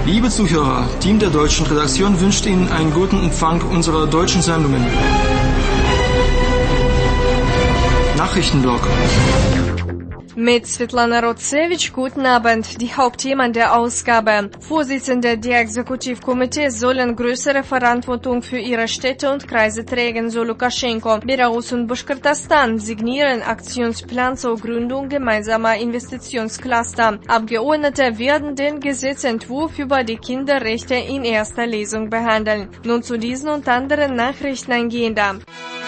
Liebe Zuhörer, Team der deutschen Redaktion wünscht Ihnen einen guten Empfang unserer deutschen Sendungen. Nachrichtenblock. Mit Svetlana Rotsevich, guten Abend. Die Hauptthemen der Ausgabe. Vorsitzende der Exekutivkomitees sollen größere Verantwortung für ihre Städte und Kreise tragen, so Lukaschenko. Belarus und Baschkortostan signieren Aktionsplan zur Gründung gemeinsamer Investitionscluster. Abgeordnete werden den Gesetzentwurf über die Kinderrechte in erster Lesung behandeln. Nun zu diesen und anderen Nachrichten eingehender.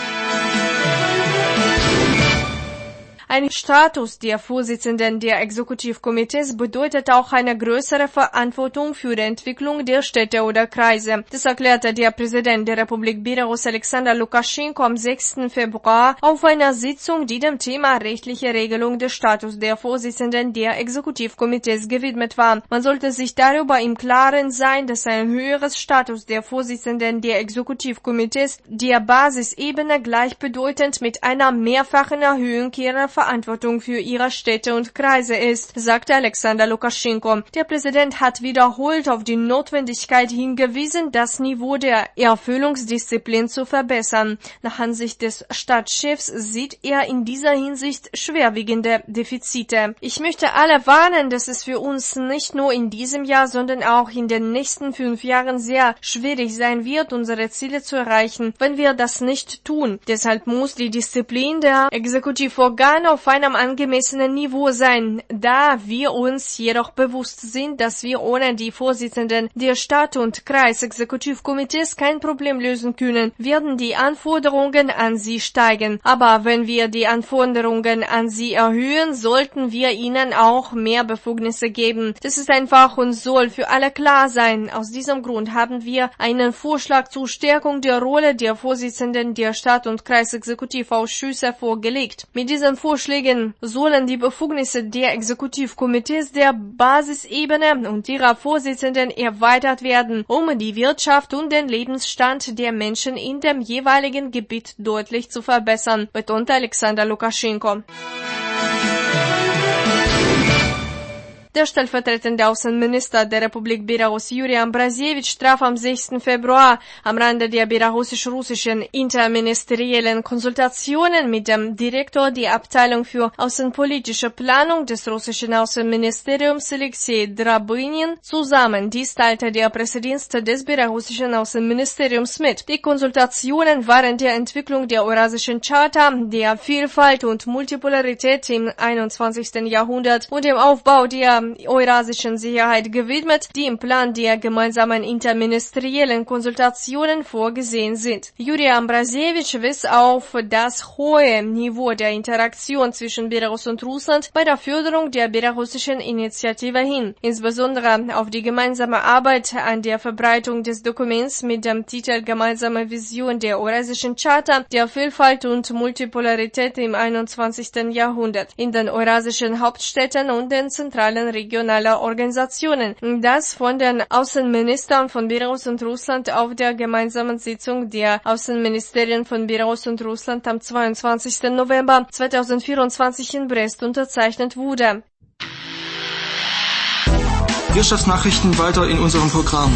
Ein Status der Vorsitzenden der Exekutivkomitees bedeutet auch eine größere Verantwortung für die Entwicklung der Städte oder Kreise. Das erklärte der Präsident der Republik Belarus Alexander Lukaschenko am 6. Februar auf einer Sitzung, die dem Thema rechtliche Regelung des Status der Vorsitzenden der Exekutivkomitees gewidmet war. Man sollte sich darüber im Klaren sein, dass ein höheres Status der Vorsitzenden der Exekutivkomitees der Basisebene gleichbedeutend mit einer mehrfachen Erhöhung ihrer Verantwortung für ihre Städte und Kreise ist, sagte Alexander Lukaschenko. Der Präsident hat wiederholt auf die Notwendigkeit hingewiesen, das Niveau der Erfüllungsdisziplin zu verbessern. Nach Ansicht des Stadtchefs sieht er in dieser Hinsicht schwerwiegende Defizite. Ich möchte alle warnen, dass es für uns nicht nur in diesem Jahr, sondern auch in den nächsten 5 Jahren sehr schwierig sein wird, unsere Ziele zu erreichen, wenn wir das nicht tun. Deshalb muss die Disziplin der Exekutivorgane auf einem angemessenen Niveau sein. Da wir uns jedoch bewusst sind, dass wir ohne die Vorsitzenden der Stadt- und Kreisexekutivkomitees kein Problem lösen können, werden die Anforderungen an sie steigen. Aber wenn wir die Anforderungen an sie erhöhen, sollten wir ihnen auch mehr Befugnisse geben. Das ist einfach und soll für alle klar sein. Aus diesem Grund haben wir einen Vorschlag zur Stärkung der Rolle der Vorsitzenden der Stadt- und Kreisexekutivausschüsse vorgelegt. Mit diesen Vorschlägen sollen die Befugnisse der Exekutivkomitees der Basisebene und ihrer Vorsitzenden erweitert werden, um die Wirtschaft und den Lebensstand der Menschen in dem jeweiligen Gebiet deutlich zu verbessern, betonte Alexander Lukaschenko. Der stellvertretende Außenminister der Republik Belarus Juri Ambrasevich traf am 6. Februar am Rande der belarussisch-russischen interministeriellen Konsultationen mit dem Direktor der Abteilung für außenpolitische Planung des russischen Außenministeriums Alexei Drabinin zusammen. Dies teilte der Pressedienst des belarussischen Außenministeriums mit. Die Konsultationen waren der Entwicklung der Eurasischen Charta, der Vielfalt und Multipolarität im 21. Jahrhundert und dem Aufbau der eurasischen Sicherheit gewidmet, die im Plan der gemeinsamen interministeriellen Konsultationen vorgesehen sind. Juri Ambrasevich wies auf das hohe Niveau der Interaktion zwischen Belarus und Russland bei der Förderung der belarussischen Initiative hin, insbesondere auf die gemeinsame Arbeit an der Verbreitung des Dokuments mit dem Titel Gemeinsame Vision der Eurasischen Charta, der Vielfalt und Multipolarität im 21. Jahrhundert in den eurasischen Hauptstädten und den zentralen regionaler Organisationen, das von den Außenministern von Belarus und Russland auf der gemeinsamen Sitzung der Außenministerien von Belarus und Russland am 22. November 2024 in Brest unterzeichnet wurde. Wirtschaftsnachrichten weiter in unserem Programm.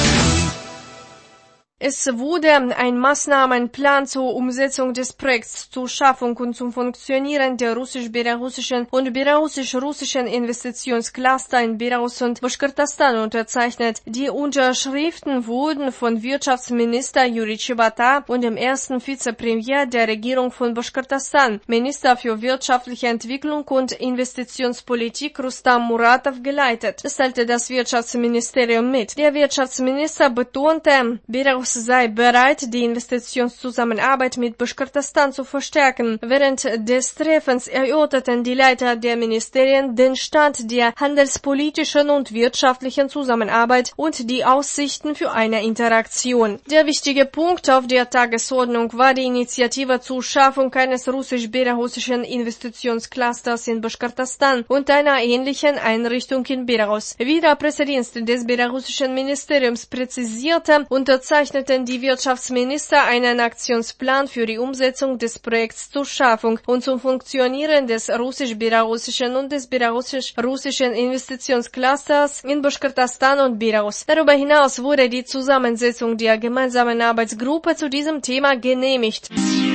Es wurde ein Maßnahmenplan zur Umsetzung des Projekts zur Schaffung und zum Funktionieren der russisch-belarussischen und belarussisch-russischen Investitionscluster in Belarus und Baschkortostan unterzeichnet. Die Unterschriften wurden von Wirtschaftsminister Juri Chibata und dem ersten Vizepremier der Regierung von Baschkortostan, Minister für wirtschaftliche Entwicklung und Investitionspolitik Rustam Muratov geleitet. Das teilte das Wirtschaftsministerium mit. Der Wirtschaftsminister betonte, Belarus sei bereit, die Investitionszusammenarbeit mit Baschkortostan zu verstärken. Während des Treffens erörterten die Leiter der Ministerien den Stand der handelspolitischen und wirtschaftlichen Zusammenarbeit und die Aussichten für eine Interaktion. Der wichtige Punkt auf der Tagesordnung war die Initiative zur Schaffung eines russisch-belarussischen Investitionsclusters in Baschkortostan und einer ähnlichen Einrichtung in Belarus. Wie der Pressedienst des belarussischen Ministeriums präzisierte, unterzeichnete eröffneten die Wirtschaftsminister einen Aktionsplan für die Umsetzung des Projekts zur Schaffung und zum Funktionieren des russisch-belarussischen und des belarussisch-russischen Investitionsclusters in Baschkortostan und Belarus. Darüber hinaus wurde die Zusammensetzung der gemeinsamen Arbeitsgruppe zu diesem Thema genehmigt.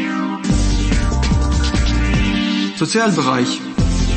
Sozialbereich.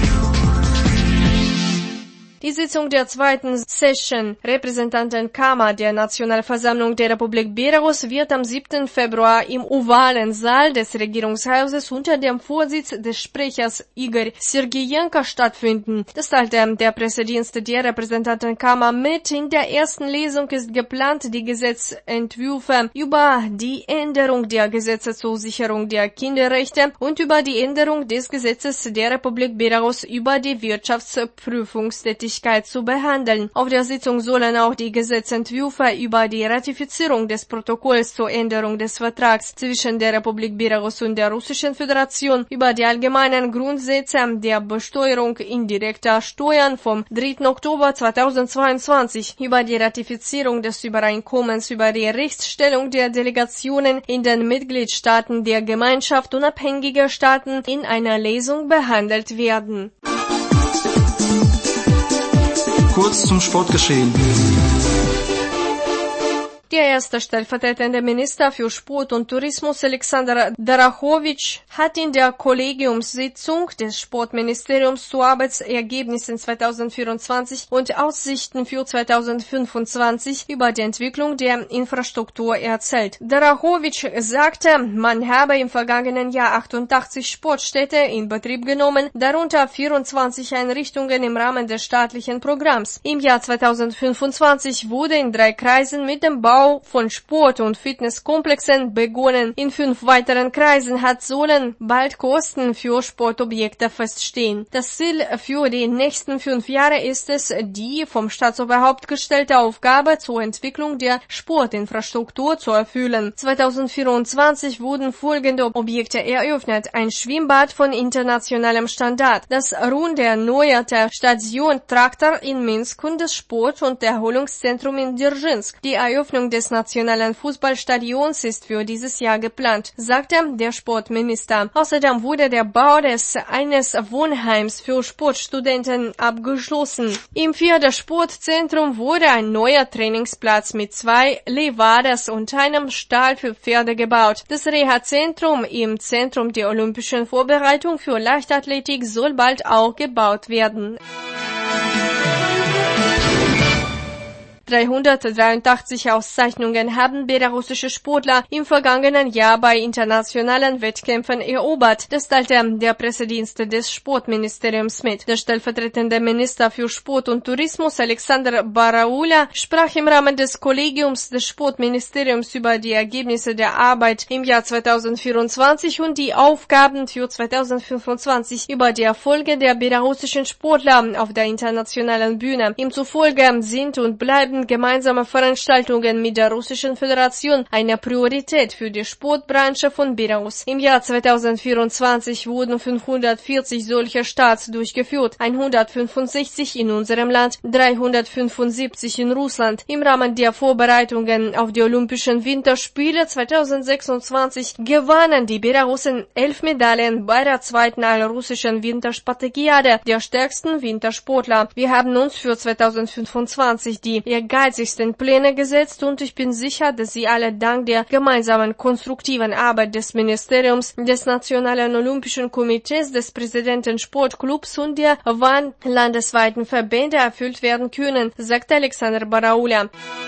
Die Sitzung der zweiten Session Repräsentantenkammer der Nationalversammlung der Republik Belarus wird am 7. Februar im ovalen Saal des Regierungshauses unter dem Vorsitz des Sprechers Igor Sergejenko stattfinden. Das teilte der Pressedienst der Repräsentantenkammer mit. In der ersten Lesung ist geplant, die Gesetzentwürfe über die Änderung der Gesetze zur Sicherung der Kinderrechte und über die Änderung des Gesetzes der Republik Belarus über die Wirtschaftsprüfungstätigkeit zu behandeln. Auf der Sitzung sollen auch die Gesetzentwürfe über die Ratifizierung des Protokolls zur Änderung des Vertrags zwischen der Republik Belarus und der Russischen Föderation über die allgemeinen Grundsätze der Besteuerung indirekter Steuern vom 3. Oktober 2022, über die Ratifizierung des Übereinkommens über die Rechtsstellung der Delegationen in den Mitgliedstaaten der Gemeinschaft unabhängiger Staaten in einer Lesung behandelt werden. Kurz zum Sportgeschehen. Der erste stellvertretende Minister für Sport und Tourismus, Alexander Darachowitsch, hat in der Kollegiumssitzung des Sportministeriums zu Arbeitsergebnissen 2024 und Aussichten für 2025 über die Entwicklung der Infrastruktur erzählt. Darachowitsch sagte, man habe im vergangenen Jahr 88 Sportstätte in Betrieb genommen, darunter 24 Einrichtungen im Rahmen des staatlichen Programms. Im Jahr 2025 wurde in 3 Kreisen mit dem Bau von Sport- und Fitnesskomplexen begonnen. In 5 weiteren Kreisen sollen bald Kosten für Sportobjekte feststehen. Das Ziel für die nächsten 5 Jahre ist es, die vom Staatsoberhaupt gestellte Aufgabe zur Entwicklung der Sportinfrastruktur zu erfüllen. 2024 wurden folgende Objekte eröffnet: ein Schwimmbad von internationalem Standard, das rund erneuerte Stadion Traktor in Minsk und das Sport- und Erholungszentrum in Dzerzhinsk. Die Eröffnung des nationalen Fußballstadions ist für dieses Jahr geplant, sagte der Sportminister. Außerdem wurde der Bau eines Wohnheims für Sportstudenten abgeschlossen. Im 4. Sportzentrum wurde ein neuer Trainingsplatz mit 2 Levadas und einem Stall für Pferde gebaut. Das Reha-Zentrum im Zentrum der olympischen Vorbereitung für Leichtathletik soll bald auch gebaut werden. 383 Auszeichnungen haben belarussische Sportler im vergangenen Jahr bei internationalen Wettkämpfen erobert. Das teilte der Pressedienst des Sportministeriums mit. Der stellvertretende Minister für Sport und Tourismus, Alexander Baraula, sprach im Rahmen des Kollegiums des Sportministeriums über die Ergebnisse der Arbeit im Jahr 2024 und die Aufgaben für 2025, über die Erfolge der belarussischen Sportler auf der internationalen Bühne. Ihm zufolge sind und bleiben gemeinsame Veranstaltungen mit der Russischen Föderation eine Priorität für die Sportbranche von Belarus. Im Jahr 2024 wurden 540 solcher Starts durchgeführt, 165 in unserem Land, 375 in Russland. Im Rahmen der Vorbereitungen auf die Olympischen Winterspiele 2026 gewannen die Belarussen 11 Medaillen bei der 2. allrussischen Winterspartakiade, der stärksten Wintersportler. Wir haben uns für 2025 die ehrgeizigsten Pläne gesetzt und ich bin sicher, dass sie alle dank der gemeinsamen konstruktiven Arbeit des Ministeriums, des Nationalen Olympischen Komitees, des Präsidenten Sportclubs und der landesweiten Verbände erfüllt werden können, sagte Alexander Baraula.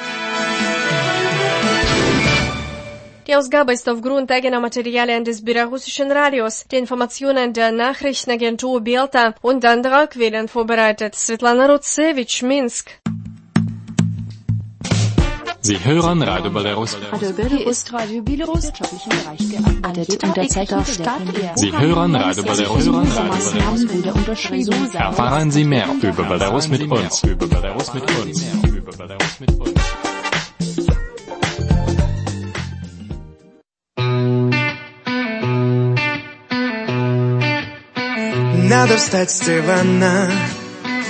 Die Ausgabe ist aufgrund eigener Materialien des belarussischen Radios, die Informationen der Nachrichtenagentur Belta und anderer Quellen vorbereitet. Svetlana Rutsevich, Minsk. Sie hören Radio Belarus. Radio Belarus ist Radio Belarus wirtschaftlichen Bereich gearbeitet. Sie hören Radio Belarus. Maßnahmen wurde unterschrieben. Erfahren Sie mehr über Belarus mit uns. Надо встать с дивана,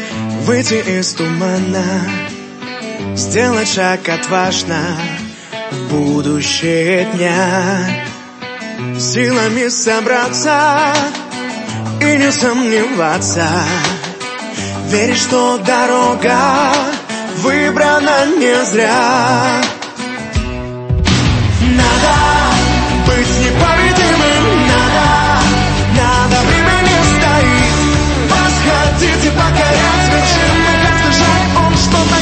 выйти из тумана, сделать шаг отважно, будущее дня, силами собраться и не сомневаться, верить, что дорога выбрана не зря. Надо быть непобедимым, надо, время не стоит. Восходить и покорять вершины, каждый шаг он что-то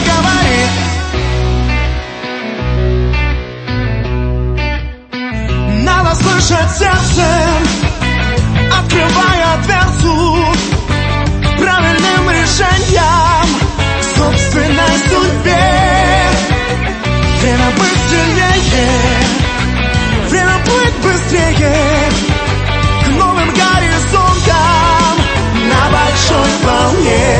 говорит. Надо слышать сердцем, открывая дверцу правильным решениям к собственной судьбе. Время быть сильнее, время плыть быстрее к новым горизонтам на большой волне.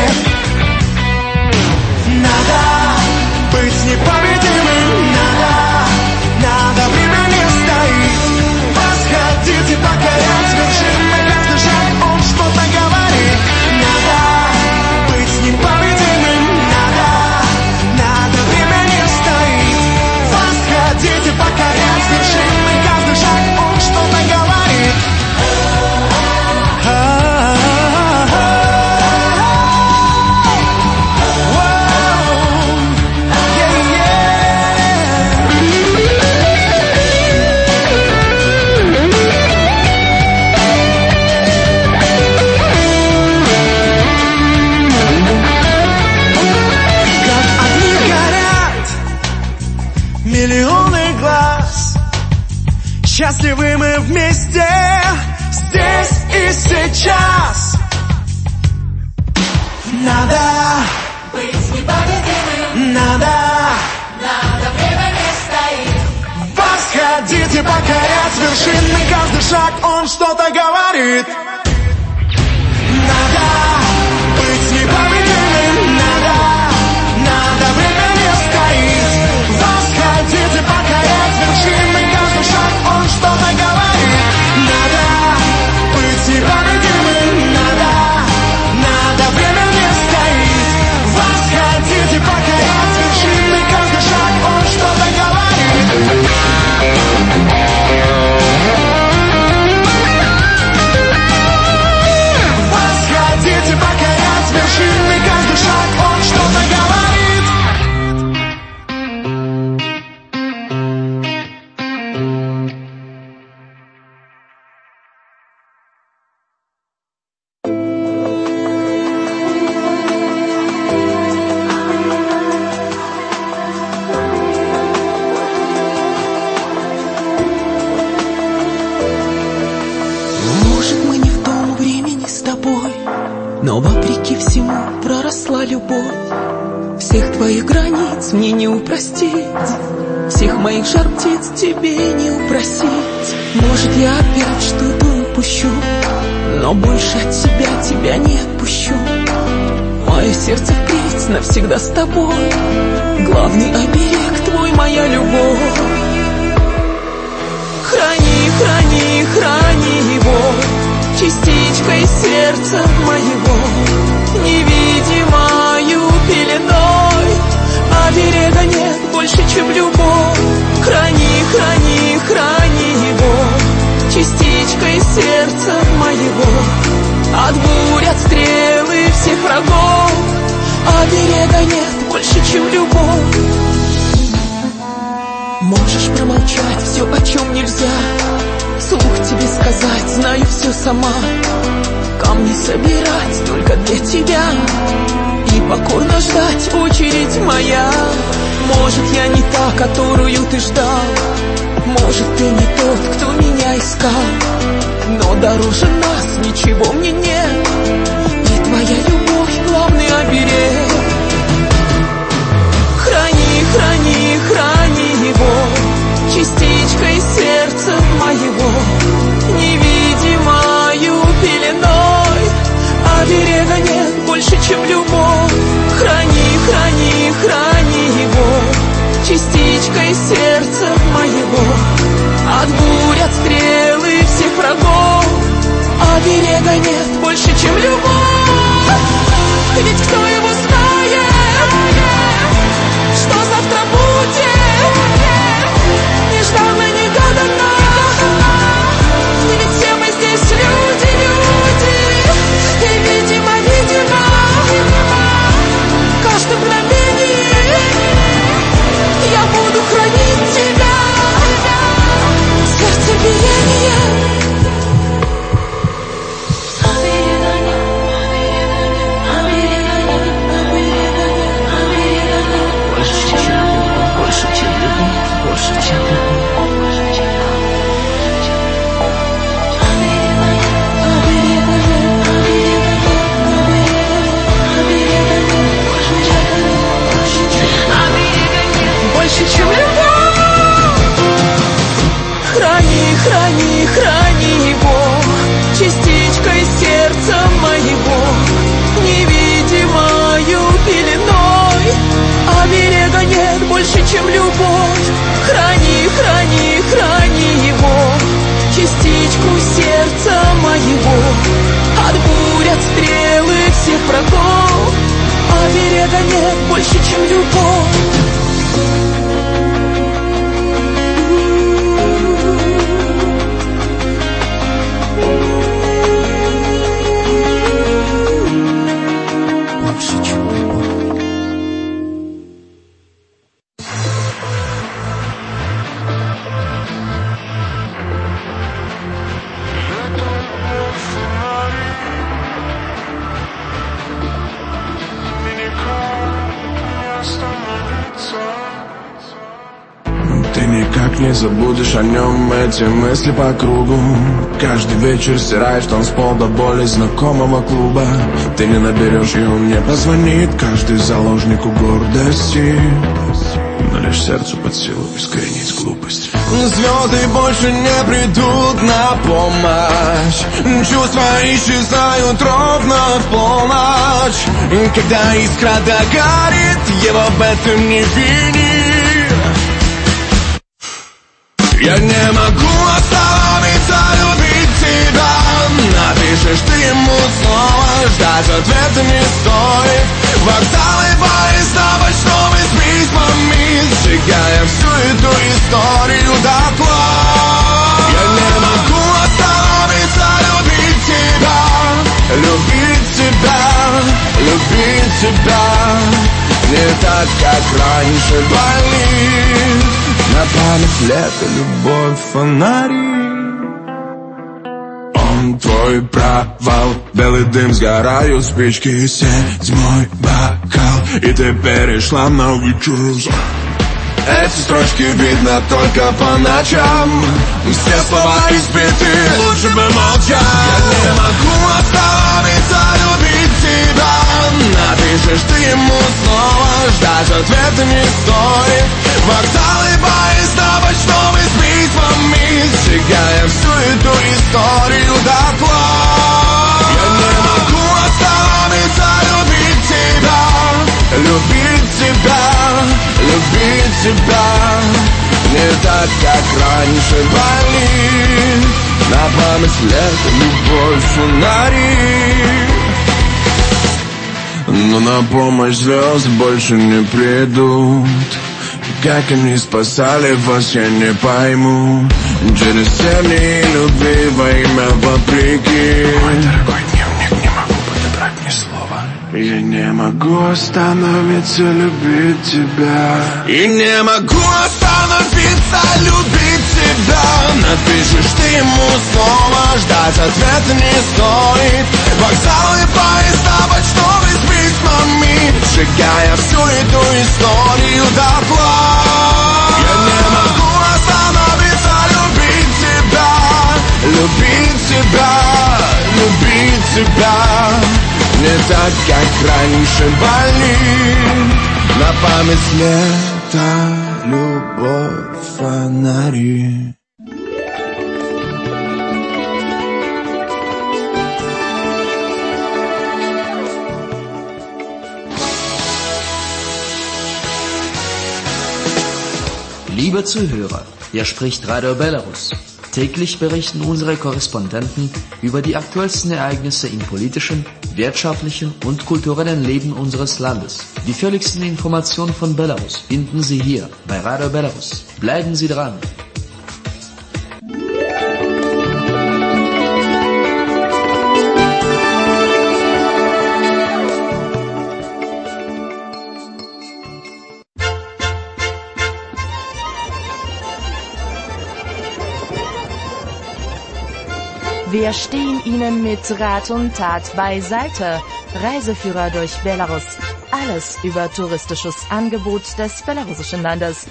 Надо быть непобедимым, надо, время не стоит. Восходить и покорять вершины, каждый шаг он что-то говорит. Надо быть непобедимым, надо, время не стоит. Восходить и покорять вершины, каждый шаг он что-то говорит. Миллионы глаз, счастливы мы вместе, здесь и сейчас. Надо быть непобедимым, надо, время не стоит. Восходить и покорять вершины, каждый шаг он что-то говорит. Надо быть непобедимым, надо, время не стоит. Восходить и покорять вершины, каждый шаг он что-то говорит. Надо быть непобедимым, надо, время не стоит. Восходить и покорять вершины, каждый шаг он что-то говорит. Восходить и покорять вершины, каждый шаг он что-то говорит. Может, мы не в том времени с тобой, но вопреки всему проросла любовь. Всех твоих границ мне не упростить, всех моих жар птиц тебе не упросить. Может, я опять что-то упущу, но больше от тебя не отпущу. Мое сердце впредь навсегда с тобой, главный оберег твой, моя любовь. Храни, храни, храни его частичкой сердца моего, невидимою пеленой. Оберега нет больше, чем любовь. Храни, храни, храни его частичкой сердца моего, от бурь, от стрелы всех врагов. Оберега нет больше, чем любовь. Можешь промолчать все, о чем нельзя, вслух тебе сказать, знаю все сама. Камни собирать только для тебя и покорно ждать очередь моя. Может, я не та, которую ты ждал, может, ты не тот, кто меня искал, но дороже нас ничего мне нет, и твоя любовь главный оберег. Храни, храни, храни его частичкой сердца моего, невидимою пеленой. Оберега нет больше, чем любовь. Храни, храни, храни его частичкой сердца моего, от бурь, от стрелы всех врагов. Оберега нет больше, чем любовь. Ведь кто его знает? век не забудешь о нем эти мысли по кругу. Каждый вечер стираешь танцпол до боли знакомого клуба. Ты не наберешь, и он не позвонит. Каждый заложнику гордости, но лишь сердцу под силу искоренить глупость. Звезды больше не придут на помощь. Чувства исчезают ровно в полночь. Когда искра догорит, его в этом не вини. Я не могу остановиться, любить тебя. Напишешь ты ему снова, ждать ответа не стоит. Вокзалы, поезда, почтовый с письмами, сжигая всю эту историю дотла. Я не могу остановиться, любить тебя, любить тебя, любить тебя. Не так, как раньше болит. На память лето, любовь, фонари. Он твой провал, белый дым, сгорают спички, седьмой бокал, и ты перешла на вечер. Эти строчки видно только по ночам. Все слова избиты, лучше бы молчать. Я не могу остановиться, любить тебя. Напишешь ты ему снова, ждать ответа не стоит. Вокзалы, поезда, почтовый с письмами, сжигая всю эту историю дотла. Я не могу остановиться, любить тебя, любить тебя, любить тебя. Не так, как раньше болит. На память лето, любовь, фонари. Но на помощь звезды больше не придут. Как они спасали вас, я не пойму. Через 7 дней любви во имя вопреки. Мой дорогой дневник, не могу подобрать ни слова. Я не могу остановиться, любить тебя. И не могу остановиться, любить тебя. Напишешь ты ему снова, ждать ответа не стоит. Вокзалы, поезда, почтовый с письмами, сжигая всю эту историю дотла. Я не могу остановиться, любить тебя, любить тебя, любить тебя. Не так, как раньше болит. На память лета, любовь, фонари. Liebe Zuhörer, hier spricht Radio Belarus. Täglich berichten unsere Korrespondenten über die aktuellsten Ereignisse im politischen, wirtschaftlichen und kulturellen Leben unseres Landes. Die völligsten Informationen von Belarus finden Sie hier bei Radio Belarus. Bleiben Sie dran! Wir stehen Ihnen mit Rat und Tat beiseite. Reiseführer durch Belarus. Alles über touristisches Angebot des belarussischen Landes.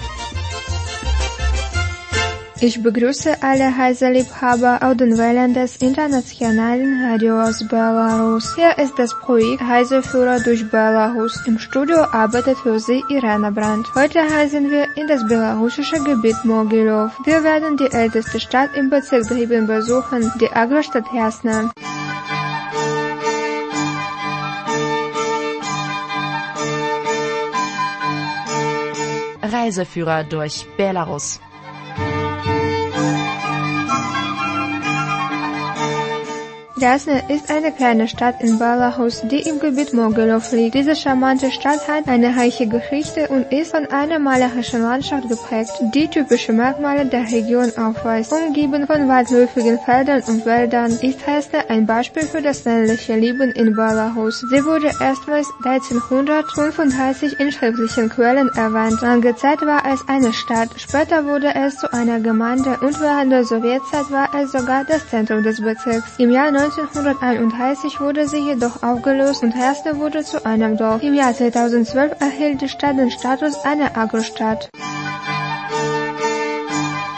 Ich begrüße alle Reiseliebhaber auf den Wellen des internationalen Radios Belarus. Hier ist das Projekt Reiseführer durch Belarus. Im Studio arbeitet für Sie Irena Brandt. Heute reisen wir in das belarussische Gebiet Mogilov. Wir werden die älteste Stadt im Bezirk Dreben besuchen, die Agrostadt Jasna. Reiseführer durch Belarus. Jasna ist eine kleine Stadt in Belarus, die im Gebiet Mogilov liegt. Diese charmante Stadt hat eine reiche Geschichte und ist von einer malerischen Landschaft geprägt, die typische Merkmale der Region aufweist. Umgeben von weitläufigen Feldern und Wäldern ist Jasna ein Beispiel für das ländliche Leben in Belarus. Sie wurde erstmals 1335 in schriftlichen Quellen erwähnt. Lange Zeit war es eine Stadt, später wurde es zu einer Gemeinde und während der Sowjetzeit war es sogar das Zentrum des Bezirks. Im Jahr 1931 wurde sie jedoch aufgelöst und Jasna wurde zu einem Dorf. Im Jahr 2012 erhielt die Stadt den Status einer Agrostadt.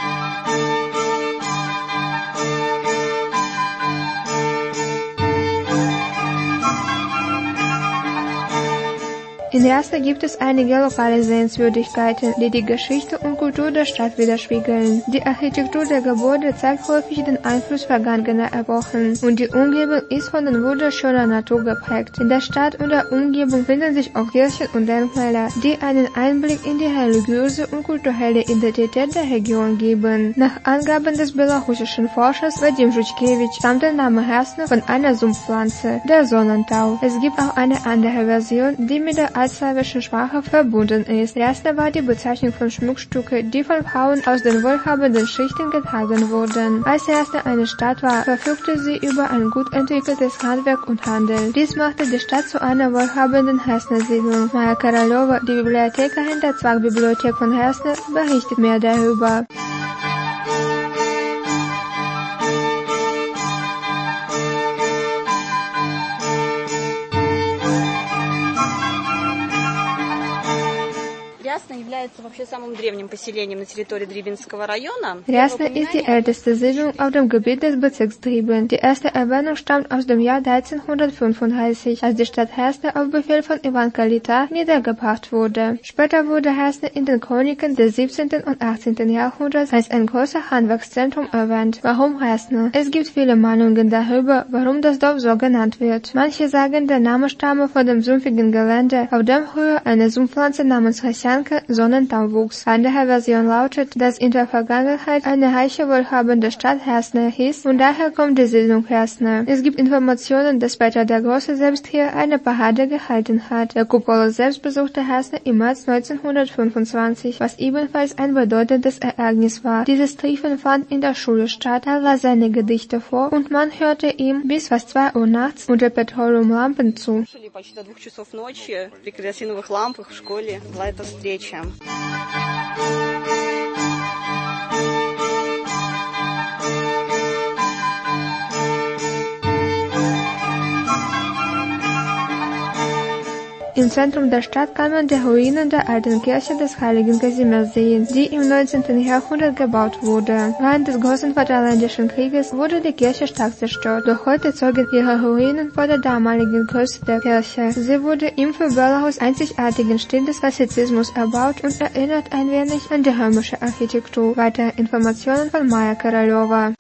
In Jasna gibt es einige lokale Sehenswürdigkeiten, die die Geschichte und Kultur der Stadt widerspiegeln. Die Architektur der Gebäude zeigt häufig den Einfluss vergangener Epochen und die Umgebung ist von der wunderschöner Natur geprägt. In der Stadt und der Umgebung finden sich auch Kirchen und Denkmäler, die einen Einblick in die religiöse und kulturelle Identität der Region geben. Nach Angaben des belarussischen Forschers Vadim Zhutchkevich stammt der Name Jasna von einer Sumpfpflanze, der Sonnentau. Es gibt auch eine andere Version, die mit der altslawischen Sprache verbunden ist. Jasna war die Bezeichnung von Schmuckstücken, die von Frauen aus den wohlhabenden Schichten getragen wurden. Als Jasna eine Stadt war, verfügte sie über ein gut entwickeltes Handwerk und Handel. Dies machte die Stadt zu einer wohlhabenden Jasna-Siedlung. Maja Karalova, die Bibliothekarin der Zwangsbibliothek von Jasna, berichtet mehr darüber. Jasna ist die älteste Siedlung auf dem Gebiet des Bezirks Driben. Die erste Erwähnung stammt aus dem Jahr 1335, als die Stadt Jasna auf Befehl von Ivan Kalita niedergebracht wurde. Später wurde Jasna in den Chroniken des 17. und 18. Jahrhunderts als ein großes Handwerkszentrum erwähnt. Warum Jasna? Es gibt viele Meinungen darüber, warum das Dorf so genannt wird. Manche sagen, der Name stamme von dem sumpfigen Gelände, auf dem früher eine Sumpfpflanze namens Rosjanka Sonnentau wuchs. Andere Version lautet, dass in der Vergangenheit eine reiche, wohlhabende Stadt Jasna hieß und daher kommt die Siedlung Jasna. Es gibt Informationen, dass Peter der Große selbst hier eine Parade gehalten hat. Der Kupolo selbst besuchte Jasna im März 1925, was ebenfalls ein bedeutendes Ereignis war. Dieses Treffen fand in der Schule statt, er las seine Gedichte vor und man hörte ihm bis fast 2 Uhr nachts unter Petroleumlampen zu. Im Zentrum der Stadt kann man die Ruinen der alten Kirche des heiligen Kazimierz sehen, die im 19. Jahrhundert gebaut wurde. Während des Großen Vaterländischen Krieges wurde die Kirche stark zerstört, doch heute zeugen ihre Ruinen vor der damaligen Größe der Kirche. Sie wurde im für Belarus einzigartigen Stil des Klassizismus erbaut und erinnert ein wenig an die römische Architektur. Weitere Informationen von Maja Karalova.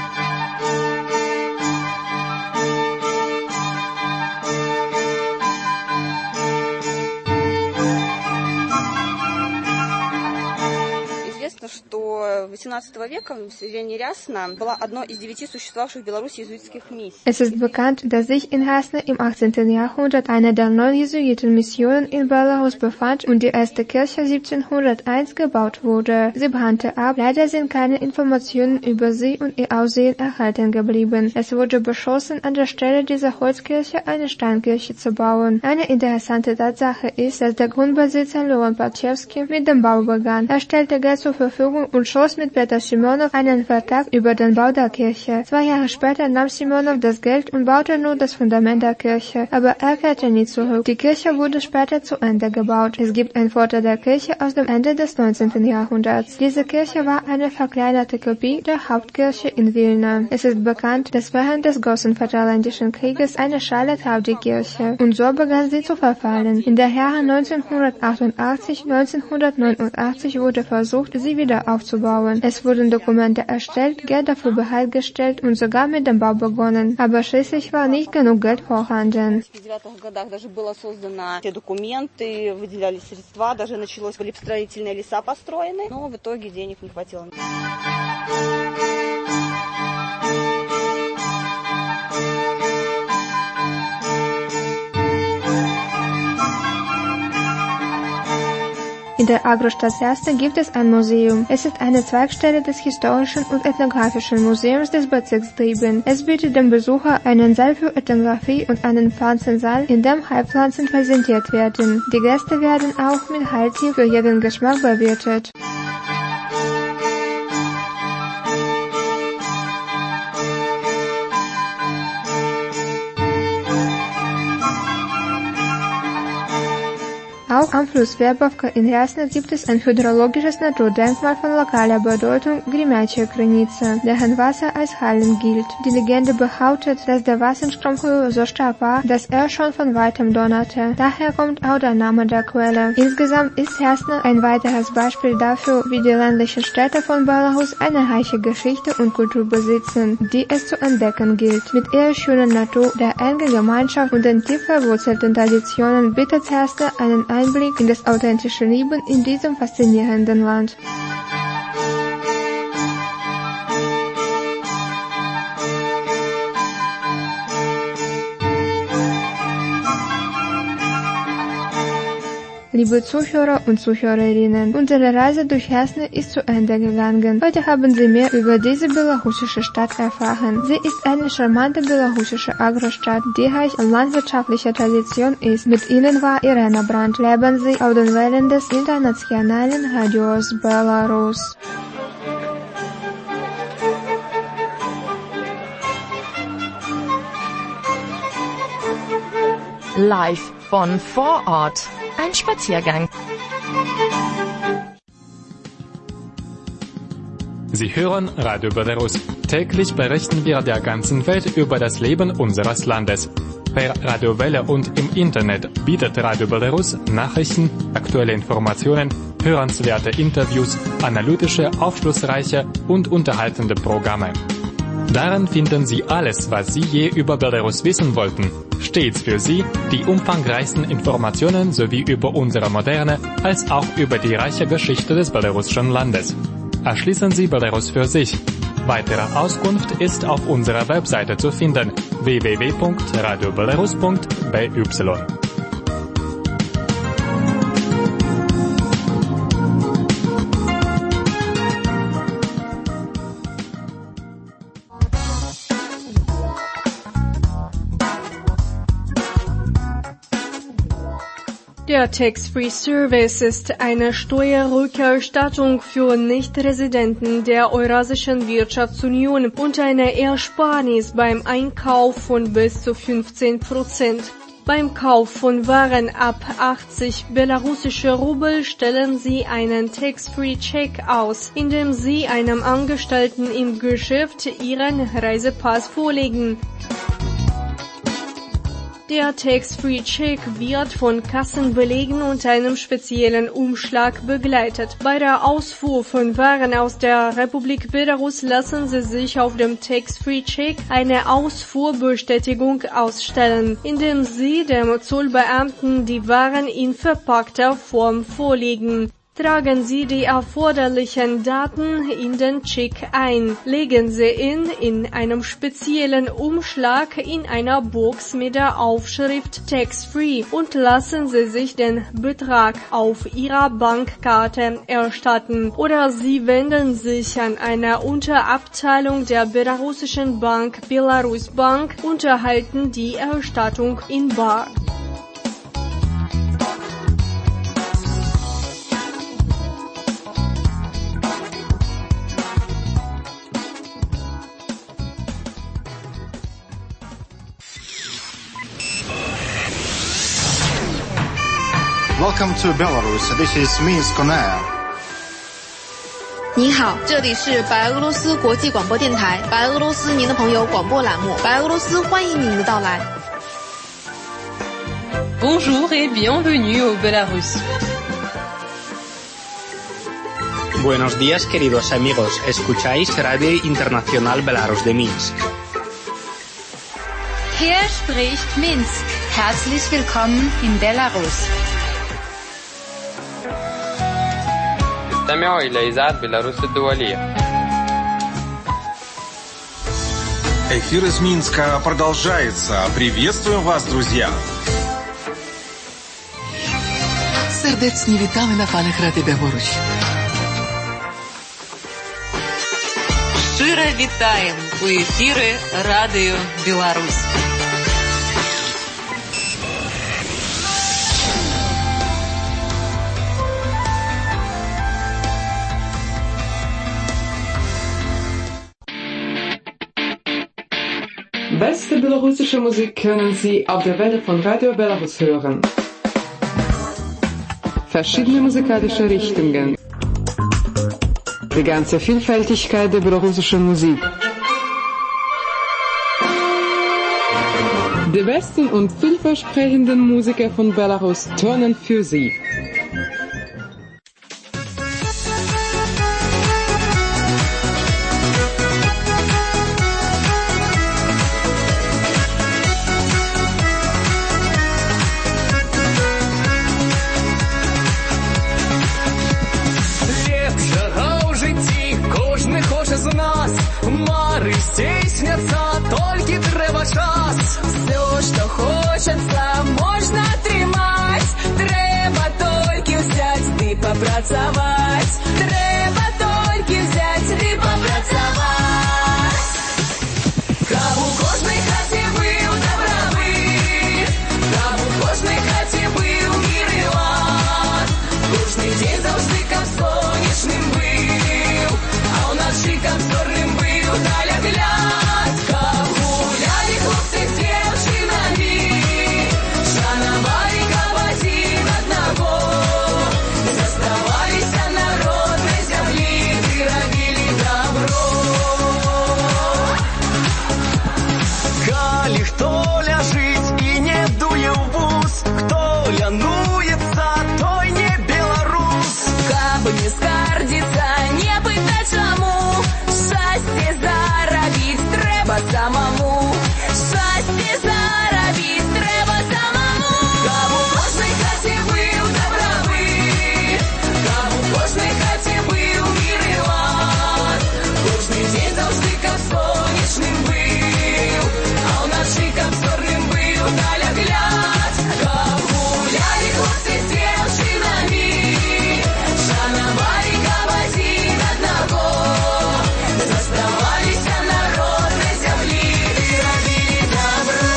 Es ist bekannt, dass sich in Jasna im 18. Jahrhundert eine der 9 Jesuitenmissionen in Belarus befand und die erste Kirche 1701 gebaut wurde. Sie brannte ab, leider sind keine Informationen über sie und ihr Aussehen erhalten geblieben. Es wurde beschlossen, an der Stelle dieser Holzkirche eine Steinkirche zu bauen. Eine interessante Tatsache ist, dass der Grundbesitzer Leon Patschewski mit dem Bau begann. Er stellte Geld zur Verfügung und schloss mit Peter Simonow einen Vertrag über den Bau der Kirche. 2 Jahre später nahm Simonow das Geld und baute nur das Fundament der Kirche, aber er kehrte nie zurück. Die Kirche wurde später zu Ende gebaut. Es gibt ein Foto der Kirche aus dem Ende des 19. Jahrhunderts. Diese Kirche war eine verkleinerte Kopie der Hauptkirche in Wilna. Es ist bekannt, dass während des Großen Vaterländischen Krieges eine Schale traf die Kirche und so begann sie zu verfallen. In der Jahre 1988, 1989 wurde versucht, sie wieder aufzubauen. Es wurden Dokumente erstellt, Geld dafür bereitgestellt und sogar mit dem Bau begonnen. Aber schließlich war nicht genug Geld vorhanden. In der Agrostadt Jasna gibt es ein Museum. Es ist eine Zweigstelle des Historischen und Ethnografischen Museums des Bezirks Driben. Es bietet dem Besucher einen Saal für Ethnographie und einen Pflanzensaal, in dem Heilpflanzen präsentiert werden. Die Gäste werden auch mit Heiltee für jeden Geschmack bewirtet. Auch am Fluss Verbovka in Jasna gibt es ein hydrologisches Naturdenkmal von lokaler Bedeutung, Grimecia Krynica, deren Wasser als heilend gilt. Die Legende behauptet, dass der Wasserstrom so stark war, dass er schon von weitem donnerte. Daher kommt auch der Name der Quelle. Insgesamt ist Jasna ein weiteres Beispiel dafür, wie die ländlichen Städte von Belarus eine reiche Geschichte und Kultur besitzen, die es zu entdecken gilt. Mit ihrer schönen Natur, der engen Gemeinschaft und den tief verwurzelten Traditionen bietet Jasna einen Einblick in das authentische Leben in diesem faszinierenden Land. Liebe Zuhörer und Zuhörerinnen, unsere Reise durch Jasna ist zu Ende gegangen. Heute haben Sie mehr über diese belarussische Stadt erfahren. Sie ist eine charmante belarussische Agrostadt, die reich an landwirtschaftlicher Tradition ist. Mit Ihnen war Irena Brandt. Leben Sie auf den Wellen des internationalen Radios Belarus. Live von vor Ort. Ein Spaziergang. Sie hören Radio Belarus. Täglich berichten wir der ganzen Welt über das Leben unseres Landes. Per Radiowelle und im Internet bietet Radio Belarus Nachrichten, aktuelle Informationen, hörenswerte Interviews, analytische, aufschlussreiche und unterhaltende Programme. Darin finden Sie alles, was Sie je über Belarus wissen wollten. Stets für Sie die umfangreichsten Informationen sowie über unsere moderne als auch über die reiche Geschichte des belarussischen Landes. Erschließen Sie Belarus für sich. Weitere Auskunft ist auf unserer Webseite zu finden: www.radiobelarus.by. Der Tax-Free-Service ist eine Steuerrückerstattung für Nichtresidenten der Eurasischen Wirtschaftsunion und eine Ersparnis beim Einkauf von bis zu 15%. Beim Kauf von Waren ab 80 belarussische Rubel stellen Sie einen Tax-Free-Check aus, indem Sie einem Angestellten im Geschäft Ihren Reisepass vorlegen. Der Tax-Free-Check wird von Kassenbelegen und einem speziellen Umschlag begleitet. Bei der Ausfuhr von Waren aus der Republik Belarus lassen Sie sich auf dem Tax-Free-Check eine Ausfuhrbestätigung ausstellen, indem Sie dem Zollbeamten die Waren in verpackter Form vorlegen. Tragen Sie die erforderlichen Daten in den Check ein. Legen Sie ihn in einem speziellen Umschlag in einer Box mit der Aufschrift Tax-Free und lassen Sie sich den Betrag auf Ihrer Bankkarte erstatten. Oder Sie wenden sich an eine Unterabteilung der belarussischen Bank Belarus Bank und erhalten die Erstattung in bar. Welcome to Belarus. This is Minsk on Air. 您好，这里是白俄罗斯国际广播电台，白俄罗斯您的朋友广播栏目，白俄罗斯欢迎您的到来。 Bonjour et bienvenue au Belarus. Buenos días, queridos amigos. Escucháis Radio Internacional Belarus de Minsk. Hier spricht Minsk. Herzlich willkommen in Belarus. استمعوا إلى إذاعة بيلاروس الدولية. Эфир из Минска продолжается. Приветствуем вас, друзья. Serdecznie witamy na falach Rady Białoruś. Щиро вітаємо у ефірі Радіо Білорусь. Beste belarussische Musik können Sie auf der Welle von Radio Belarus hören. verschiedene musikalische Richtungen. Die ganze Vielfältigkeit der belarussischen Musik. Die besten und vielversprechenden Musiker von Belarus turnen für Sie. Тільки треба час, все, що хочеться, можна тримати. Треба тільки взять, ти попрацювати. Треба тільки взять, ти попрацювати. Каб у кожній хаті був добробит, каб у кожній хаті був мир і лад. Кожний день завжди каб сонячним був, а уночі каб зорним був далегляд. Не скардиться, не пытать саму. Счастье заробить треба самому. Счастье заробить треба самому. Каб у кожній хаті був добробит, каб у кожній хаті був мир і лад. Кожний день завжди каб сонячним був, а уночі каб зорним був далегляд. Каб гуляли хлопці з дівчинами, шановали каб один одного, заставались народ на землі і робили добро.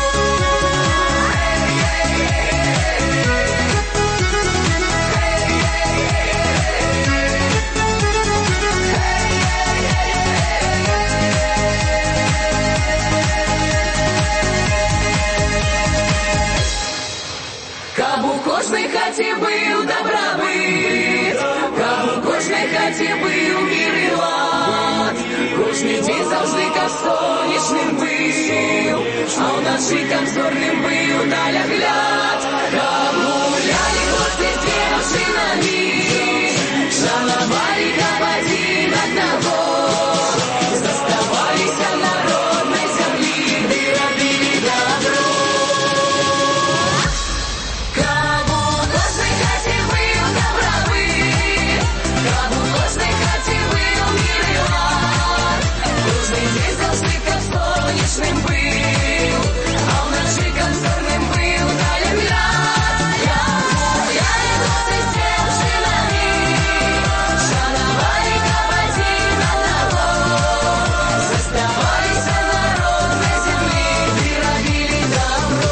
Каб у кожній хаті був добробит, каб у кожній хаті був мир і лад. Кожний день завжди каб сонячним був, а уночі каб зорним був далегляд. Каб гуляли хлопці з дівчинами, шановали каб один одного, заставались народ на землі і робили добро. Каб у кожній хаті був добробит, каб у кожній хаті був мир і лад. Кожний день завжди каб сонячним був, а вночі каб зорним був далегляд. Каб гуляли хлопці з дівчинами, шановали каб один одного, заставались народ на землі і робили добро.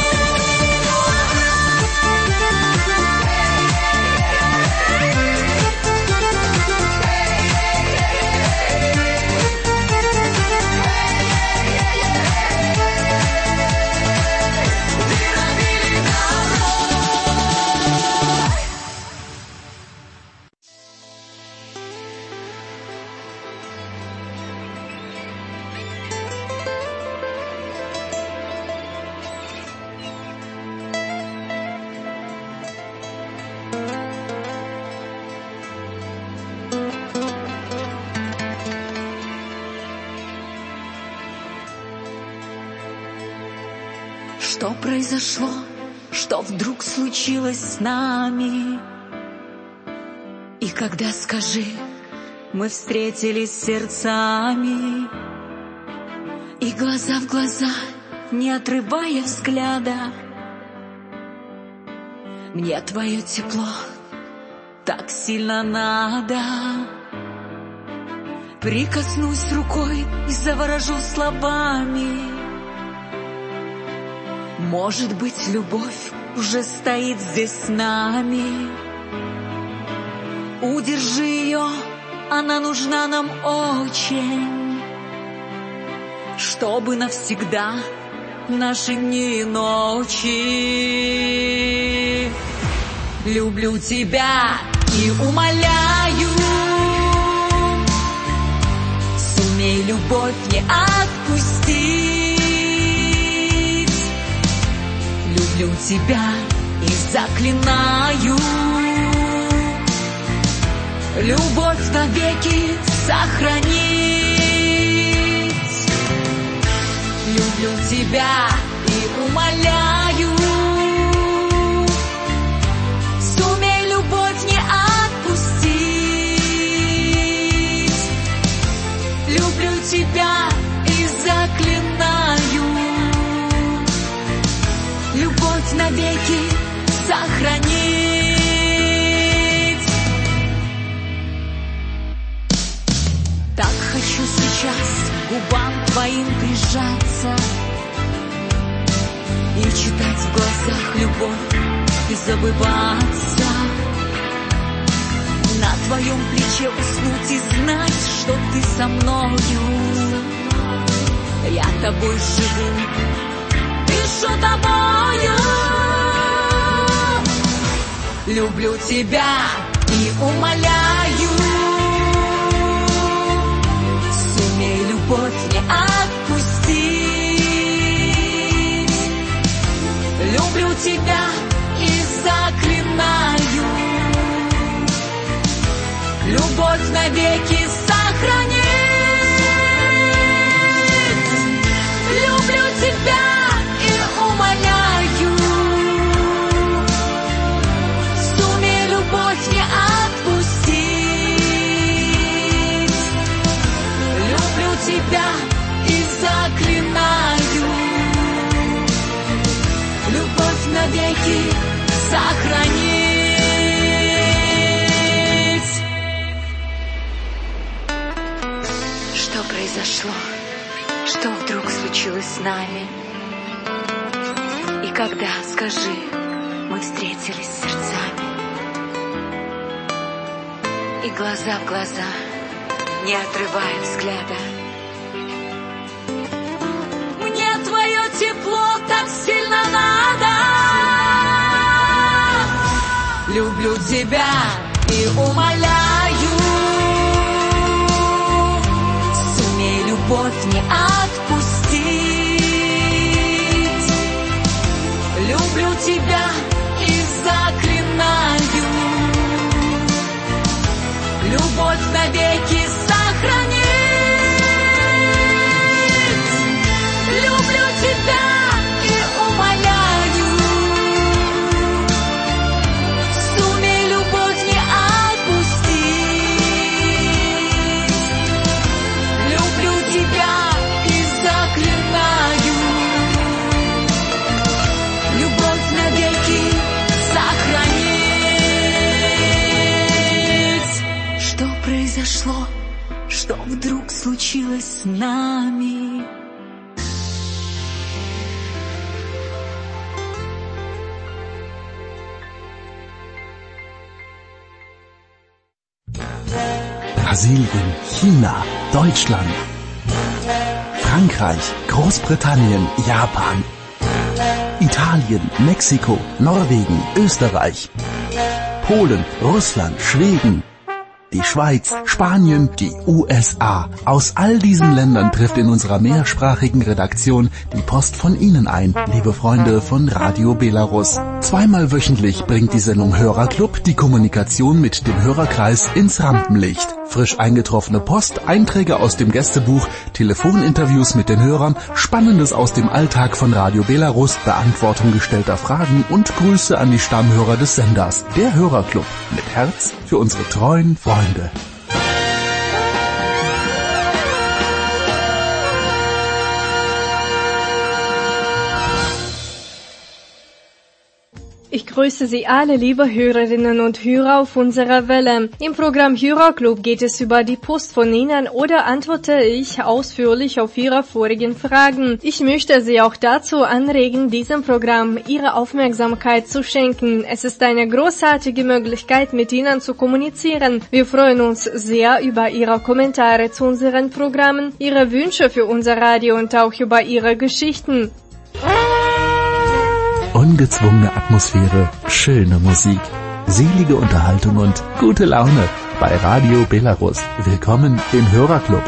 Что произошло, что вдруг случилось с нами? И когда, скажи, мы встретились сердцами, и глаза в глаза, не отрывая взгляда, мне твое тепло так сильно надо. Прикоснусь рукой и заворожу словами. Может быть, любовь уже стоит здесь с нами. Удержи ее, она нужна нам очень, чтобы навсегда наши дни и ночи люблю тебя и умоляю, сумей любовь не отпустить. Люблю тебя и заклинаю, любовь навеки сохранить. Люблю тебя и умоляю, сумей любовь не отпустить. Люблю тебя и заклинаю, любовь навеки сохранить. Так хочу сейчас к губам твоим прижаться и читать в глазах любовь и забываться. На твоем плече уснуть и знать, что ты со мною. Я тобой живу, дышу тобою. Люблю тебя и умоляю, сумей любовь не отпустить. Люблю тебя и заклинаю, любовь навеки сохранить. Люблю тебя и умоляю, сумей любовь не отпустить. Люблю тебя и заклинаю, любовь навеки сохранить. Что произошло? Что вдруг случилось с нами? И когда, скажи, мы встретились сердцами? И глаза в глаза, не отрывая взгляда. Мне твое тепло так сильно надо. Люблю тебя и умоляю, сумей любовь не отпустить. Люблю тебя и заклинаю, любовь навеки сохранить. Люблю тебя и умоляю, сумей любовь не отпустить. Люблю тебя и заклинаю, любовь навеки сохранить. Что произошло? Что вдруг случилось с нами? Brasilien, China, Deutschland, Frankreich, Großbritannien, Japan, Italien, Mexiko, Norwegen, Österreich, Polen, Russland, Schweden, die Schweiz, Spanien, die USA. Aus all diesen Ländern trifft in unserer mehrsprachigen Redaktion die Post von Ihnen ein, liebe Freunde von Radio Belarus. Zweimal wöchentlich bringt die Sendung Hörerclub die Kommunikation mit dem Hörerkreis ins Rampenlicht. Frisch eingetroffene Post, Einträge aus dem Gästebuch, Telefoninterviews mit den Hörern, Spannendes aus dem Alltag von Radio Belarus, Beantwortung gestellter Fragen und Grüße an die Stammhörer des Senders. Der Hörerclub mit Herz für unsere treuen Freunde. Ich grüße Sie alle, liebe Hörerinnen und Hörer auf unserer Welle. Im Programm Hörerclub geht es über die Post von Ihnen oder antworte ich ausführlich auf Ihre vorigen Fragen. Ich möchte Sie auch dazu anregen, diesem Programm Ihre Aufmerksamkeit zu schenken. Es ist eine großartige Möglichkeit, mit Ihnen zu kommunizieren. Wir freuen uns sehr über Ihre Kommentare zu unseren Programmen, Ihre Wünsche für unser Radio und auch über Ihre Geschichten. Ungezwungene Atmosphäre, schöne Musik. selige Unterhaltung und gute Laune bei Radio Belarus. Willkommen im Hörerclub.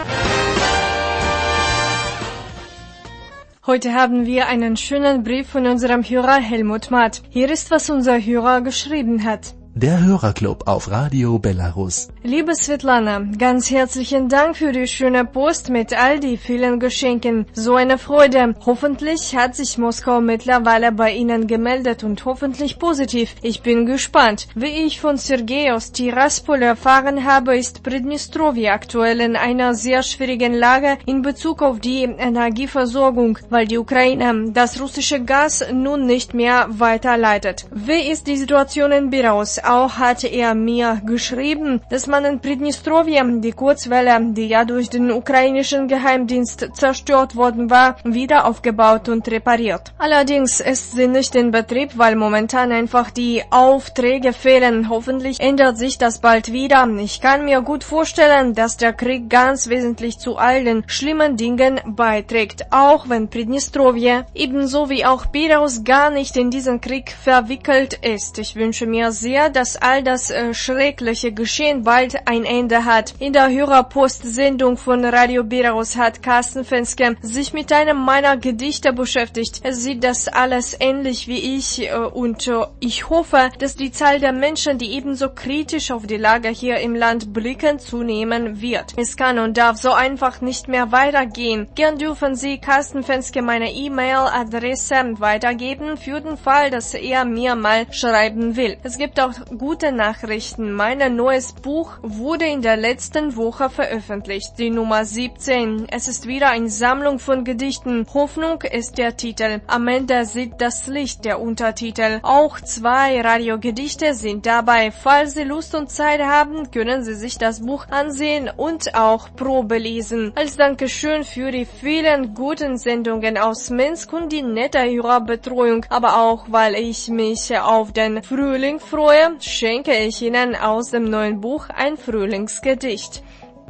Heute haben wir einen schönen Brief von unserem Hörer Helmut Matt. Hier ist, was unser Hörer geschrieben hat. Der Hörerclub auf Radio Belarus. Liebe Svetlana, ganz herzlichen Dank für die schöne Post mit all die vielen Geschenken. So eine Freude. Hoffentlich hat sich Moskau mittlerweile bei Ihnen gemeldet und hoffentlich positiv. Ich bin gespannt. Wie ich von Sergei aus Tiraspol erfahren habe, ist Pridnestrovje aktuell in einer sehr schwierigen Lage in Bezug auf die Energieversorgung, weil die Ukraine das russische Gas nun nicht mehr weiterleitet. Wie ist die Situation in Belarus? Auch hatte er mir geschrieben, dass man in Pridnestrovje die Kurzwelle, die ja durch den ukrainischen Geheimdienst zerstört worden war, wieder aufgebaut und repariert. Allerdings ist sie nicht in Betrieb, weil momentan einfach die Aufträge fehlen. Hoffentlich ändert sich das bald wieder. Ich kann mir gut vorstellen, dass der Krieg ganz wesentlich zu all den schlimmen Dingen beiträgt, auch wenn Pridnestrovje ebenso wie auch Belarus gar nicht in diesen Krieg verwickelt ist. Ich wünsche mir sehr, dass all das schreckliche Geschehen bald ein Ende hat. In der Hörerpost-Sendung von Radio Belarus hat Carsten Fenske sich mit einem meiner Gedichte beschäftigt. Er sieht das alles ähnlich wie ich und ich hoffe, dass die Zahl der Menschen, die ebenso kritisch auf die Lage hier im Land blicken, zunehmen wird. Es kann und darf so einfach nicht mehr weitergehen. Gern dürfen Sie Carsten Fenske meine E-Mail-Adresse weitergeben, für den Fall, dass er mir mal schreiben will. Es gibt auch gute Nachrichten. Mein neues Buch wurde in der letzten Woche veröffentlicht, die Nummer 17. Es ist wieder eine Sammlung von Gedichten. Hoffnung ist der Titel. Am Ende sieht das Licht, der Untertitel. Auch 2 Radiogedichte sind dabei. Falls Sie Lust und Zeit haben, können Sie sich das Buch ansehen und auch Probe lesen. Als Dankeschön für die vielen guten Sendungen aus Minsk und die nette Hörerbetreuung, aber auch weil ich mich auf den Frühling freue, schenke ich Ihnen aus dem neuen Buch ein Frühlingsgedicht.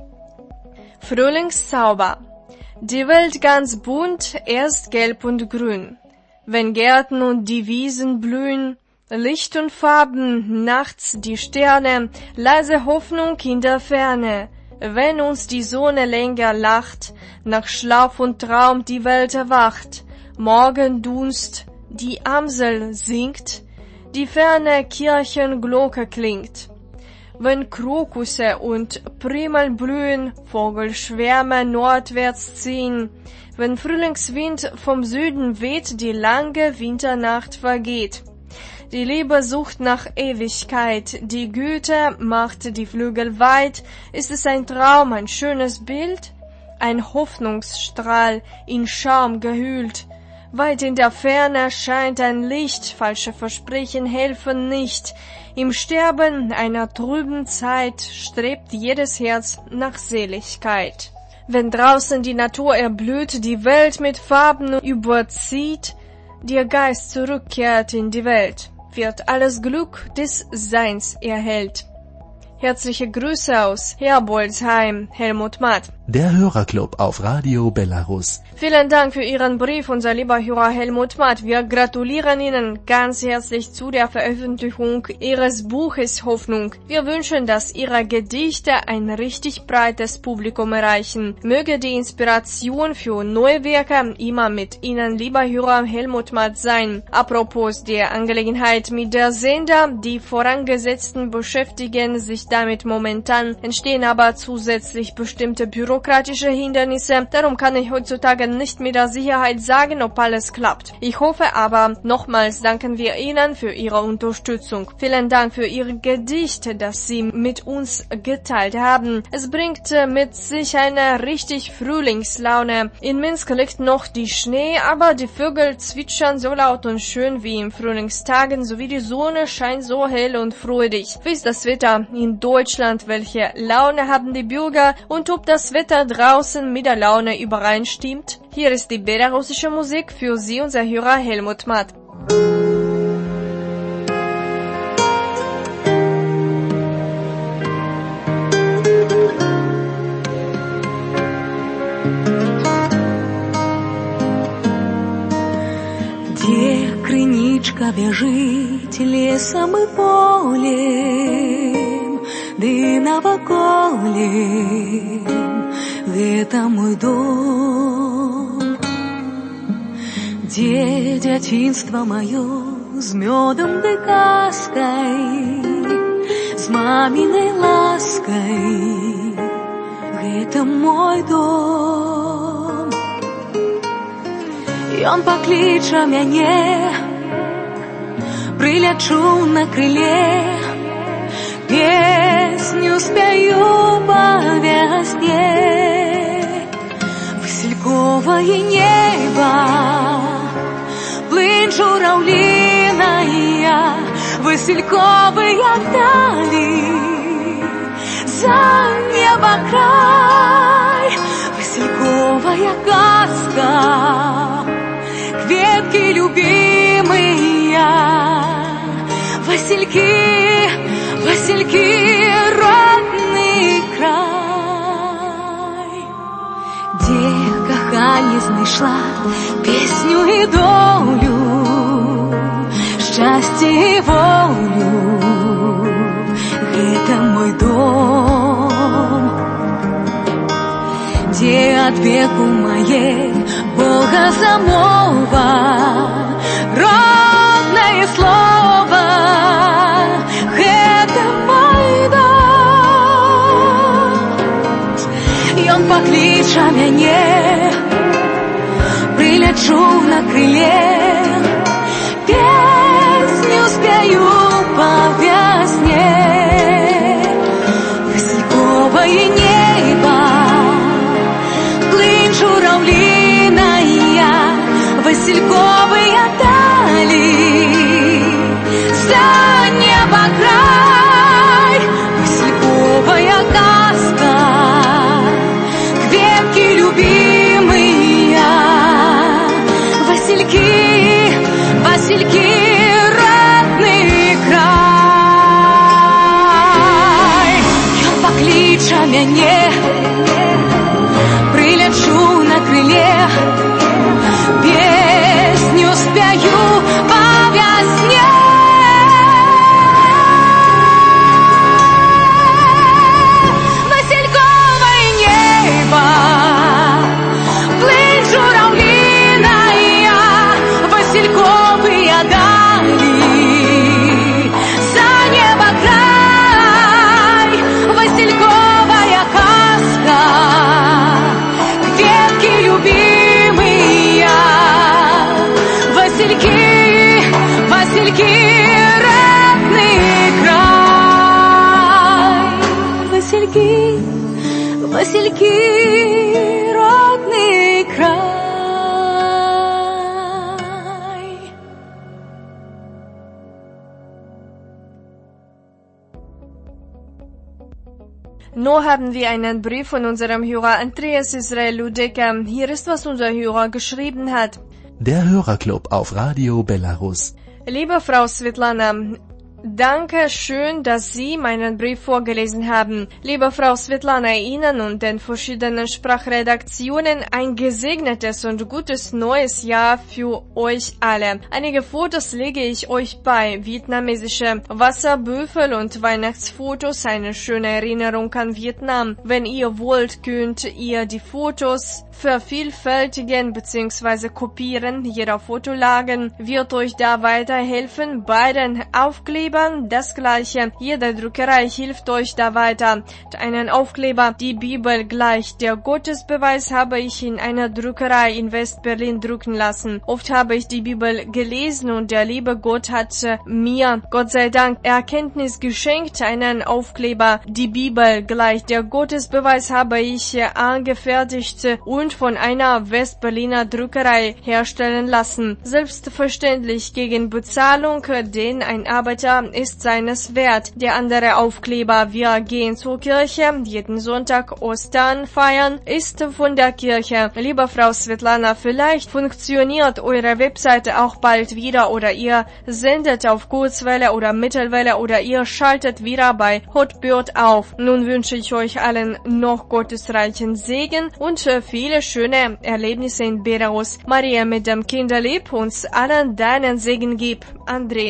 Frühlingszauber. Die Welt ganz bunt, erst gelb und grün. Wenn Gärten und die Wiesen blühen, Licht und Farben, nachts die Sterne, leise Hoffnung in der Ferne. Wenn uns die Sonne länger lacht, nach Schlaf und Traum die Welt erwacht, Morgendunst, die Amsel singt, die ferne Kirchenglocke klingt. Wenn Krokusse und Primel blühen, Vogelschwärme nordwärts ziehen, wenn Frühlingswind vom Süden weht, die lange Winternacht vergeht. Die Liebe sucht nach Ewigkeit, die Güte macht die Flügel weit. Ist es ein Traum, ein schönes Bild? Ein Hoffnungsstrahl in Schaum gehüllt. Weit in der Ferne scheint ein Licht, falsche Versprechen helfen nicht. Im Sterben einer trüben Zeit strebt jedes Herz nach Seligkeit. Wenn draußen die Natur erblüht, die Welt mit Farben überzieht, der Geist zurückkehrt in die Welt, wird alles Glück des Seins erhellt. Herzliche Grüße aus Herbolzheim, Helmut Matt. Der Hörerclub auf Radio Belarus. Vielen Dank für Ihren Brief, unser lieber Hörer Helmut Matt. Wir gratulieren Ihnen ganz herzlich zu der Veröffentlichung Ihres Buches Hoffnung. Wir wünschen, dass Ihre Gedichte ein richtig breites Publikum erreichen. Möge die Inspiration für neue Werke immer mit Ihnen, lieber Hörer Helmut Matt, sein. Apropos der Angelegenheit mit der Sender, die Vorangesetzten beschäftigen sich damit momentan, entstehen aber zusätzlich bestimmte bürokratische Hindernisse. Darum kann ich heutzutage nicht mit der Sicherheit sagen, ob alles klappt. Ich hoffe aber, nochmals danken wir Ihnen für Ihre Unterstützung. Vielen Dank für Ihr Gedicht, das Sie mit uns geteilt haben. Es bringt mit sich eine richtig Frühlingslaune. In Minsk liegt noch die Schnee, aber die Vögel zwitschern so laut und schön wie in Frühlingstagen, sowie die Sonne scheint so hell und freudig. Wie ist das Wetter in Deutschland? Welche Laune haben die Bürger und ob das Wetter draußen mit der Laune übereinstimmt? Hier ist die belarussische Musik für Sie, unser Hörer Helmut Matt. Де криничка біжить, быть лесом и полем, да и новоколем, это мой дом. Где детинство мое с медом да каской, с маминой лаской, это мой дом. И он поклича мяне, прилечу на крыле, песню спою по весне. Васильковое небо, плынь журавлиная, васильковые дали, за небо край, васильковая каска, ветки любимые, васильки, васильки, родный край. Где коханье знайшла песню и долю, счастье и волю, это мой дом. Где от веку моей Бога замова, родное слово, это мой дом. И он поклича мяне, прилечу на крыле, песню спою по весне. Васильковое небо, плынь журавлиная, васильковые дали, за небо край, васильковая каска, ветки любимые, васильки, васильки, родный край. И он поклича мяне, прилечу на крыле, песню спою по весне. Васильковое небо, плынь журавлиная, васильковые дали, за небо край, васильковая каска, ветки любимые, васильки, васильки, родный край. Васильки, васильки, родный край. Nun haben wir einen Brief von unserem Hörer Andreas Israel Ludecker. Hier ist, was unser Hörer geschrieben hat. Der Hörerclub auf Radio Belarus. Liebe Frau Svetlana, danke schön, dass Sie meinen Brief vorgelesen haben. Liebe Frau Svetlana, Ihnen und den verschiedenen Sprachredaktionen ein gesegnetes und gutes neues Jahr für euch alle. Einige Fotos lege ich euch bei. Vietnamesische Wasserbüffel und Weihnachtsfotos, eine schöne Erinnerung an Vietnam. Wenn ihr wollt, könnt ihr die Fotos vervielfältigen bzw. kopieren. Jeder Fotolagen wird euch da weiterhelfen. Bei den Aufklebern das gleiche. Jede Druckerei hilft euch da weiter. Einen Aufkleber, die Bibel gleich der Gottesbeweis, habe ich in einer Druckerei in West-Berlin drucken lassen. Oft habe ich die Bibel gelesen und der liebe Gott hat mir, Gott sei Dank, Erkenntnis geschenkt. Einen Aufkleber, die Bibel gleich der Gottesbeweis, habe ich angefertigt und von einer West-Berliner Druckerei herstellen lassen. Selbstverständlich gegen Bezahlung, denn ein Arbeiter ist seines wert. Der andere Aufkleber, wir gehen zur Kirche, jeden Sonntag Ostern feiern, ist von der Kirche. Liebe Frau Svetlana, vielleicht funktioniert eure Webseite auch bald wieder oder ihr sendet auf Kurzwelle oder Mittelwelle oder ihr schaltet wieder bei Hotbird auf. Nun wünsche ich euch allen noch gottesreichen Segen und viele schöne Erlebnisse in Belarus. Maria mit dem Kinderlieb uns allen deinen Segen gib. Andreas.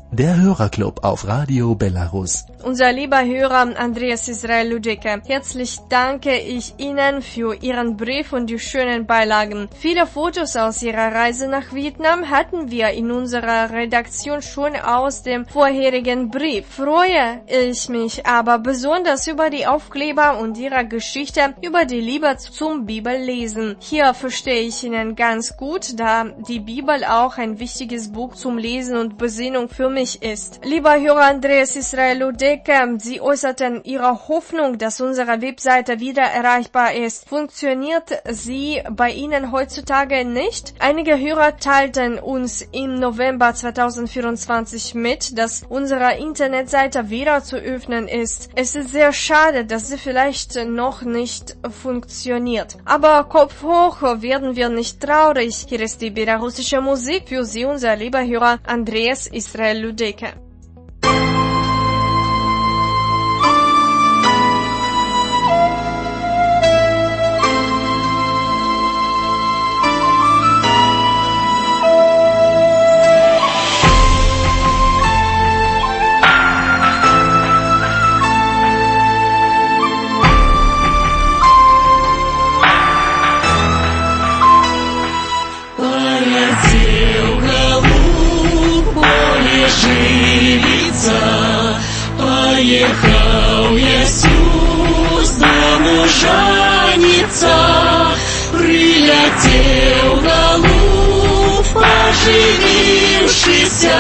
Der Hörerclub auf Radio Belarus. Unser lieber Hörer Andreas Israel Ludeke, herzlich danke ich Ihnen für Ihren Brief und die schönen Beilagen. Viele Fotos aus Ihrer Reise nach Vietnam hatten wir in unserer Redaktion schon aus dem vorherigen Brief. Freue ich mich aber besonders über die Aufkleber und Ihre Geschichte über die Liebe zum Bibellesen. Hier verstehe ich Ihnen ganz gut, da die Bibel auch ein wichtiges Buch zum Lesen und Besinnung für mich ist. Lieber Hörer Andreas Israel Ludeke, Sie äußerten Ihre Hoffnung, dass unsere Webseite wieder erreichbar ist. Funktioniert sie bei Ihnen heutzutage nicht? Einige Hörer teilten uns im November 2024 mit, dass unsere Internetseite wieder zu öffnen ist. Es ist sehr schade, dass sie vielleicht noch nicht funktioniert. Aber Kopf hoch, werden wir nicht traurig. Hier ist die belarussische Musik für Sie, unser lieber Hörer Andreas Israel Ludeke. Поехал Иисус дому жениться, прилетел голубь оженившийся,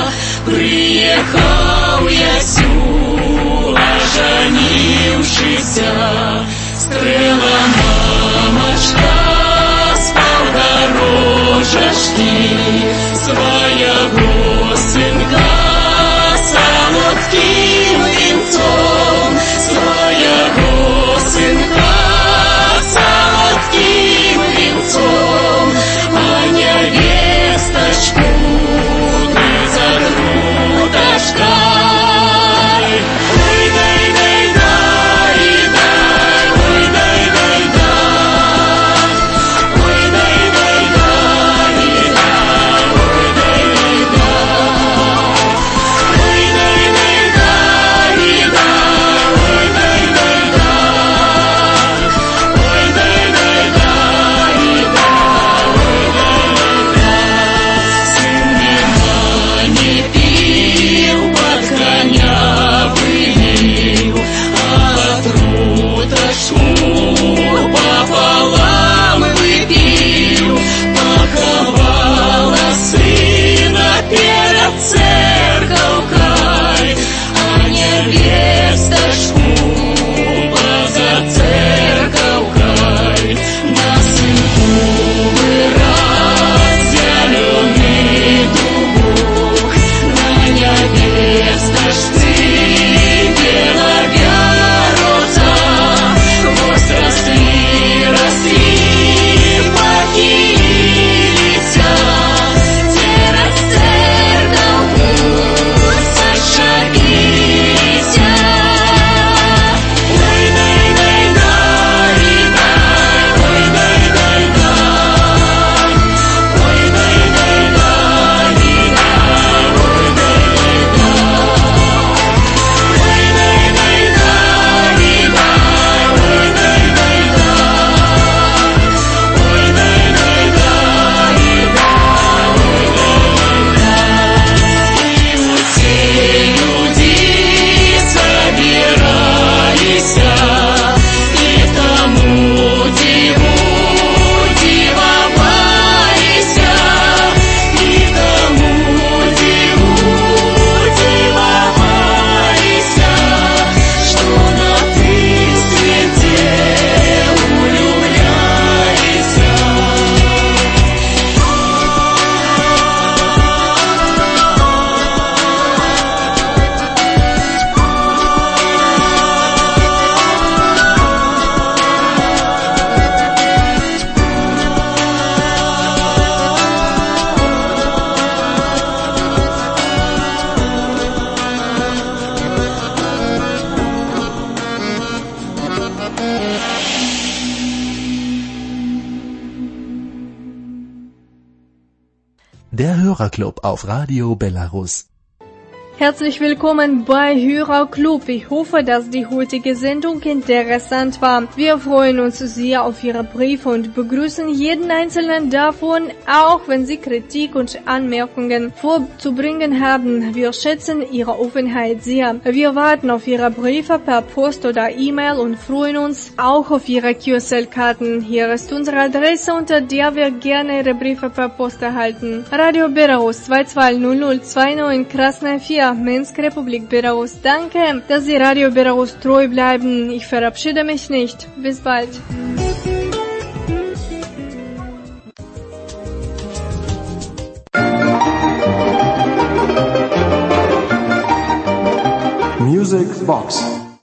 приехал Иисус оженившийся, скрыла мамочка спал дорожешки своего сынка. Солодким венцом своего сынка, солодким венцом, а невесточку ты за грудочкой. Ой, дай, дай, дай, дай, ой, дай, дай, дай, ой, дай, дай, дай, дай, ой, дай, дай, пополам выпил, поховала сына перед церковкой, а невесточку поза церковкой. На сынку вырос зеленый дубок, на невесточке белая роза, хвост росли, покилися, через церковку сошагися. Ой, дай, дай, дай, дай, ой, дай, дай, дай, ой, дай, дай, дай, дай, ой, дай, дай, дай, ой, дай, дай, дай, дай, ой, дай, дай, Der Hörerclub auf Radio Belarus. Herzlich willkommen bei Hörerclub. Ich hoffe, dass die heutige Sendung interessant war. Wir freuen uns sehr auf Ihre Briefe und begrüßen jeden einzelnen davon, auch wenn Sie Kritik und Anmerkungen vorzubringen haben. Wir schätzen Ihre Offenheit sehr. Wir warten auf Ihre Briefe per Post oder E-Mail und freuen uns auch auf Ihre QSL-Karten. Hier ist unsere Adresse, unter der wir gerne Ihre Briefe per Post erhalten. Radio Belarus 220029 Krasnaya 4, Minsk, Republik Belarus. Danke, dass Sie Radio Belarus treu bleiben. Ich verabschiede mich nicht. Bis bald. Music Box.